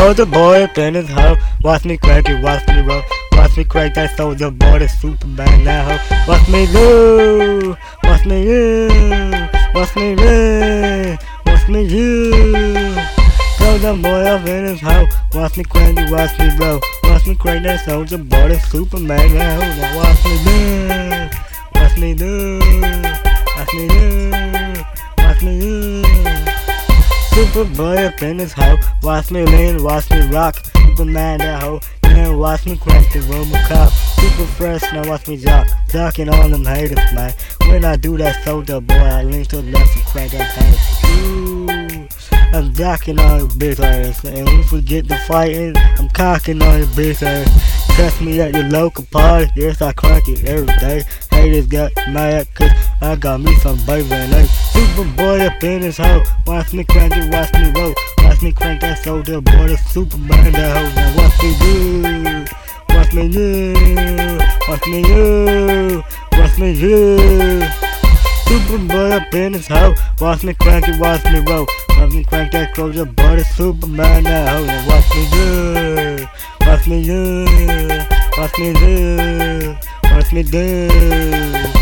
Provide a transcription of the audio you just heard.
Soldier boy up in his hoe. Watch me crack it, watch me roll. Watch me crack that soldier boy, the Superman that hoe. Watch me do, watch me do, watch me do, watch me do. Soldier boy up in his hoe. Watch me crack it, watch me roll. Watch me crack that soldier boy, the Superman that hoe. Now watch me do, watch me do, watch me do, watch me do. Superboy up in his hoe. Watch me lean, watch me rock. Superman that hoe. Yeah, watch me crack the Robocop. Super fresh, now watch me jock. Jocking on them haters, man. When I do that soldier boy, I lean to the left and crack that thing. Ooh, I'm jocking on your bitch ass. And when we forget the fighting, I'm cocking on your bitch ass. Catch me at your local party, yes I crank it every day. Haters got mad cause I got me some baby and they Superboy up in his hoe. Watch me crank it, watch me roll. Watch me crank that soldier boy, the Superman that hoe. Now watch me do, watch me do, watch me do, watch me do. Superboy up in his hoe. Watch me crank it, watch me roll. Watch me crank that soldier boy, the Superman that hoe. Now watch me do, watch me do, watch me do, watch me do.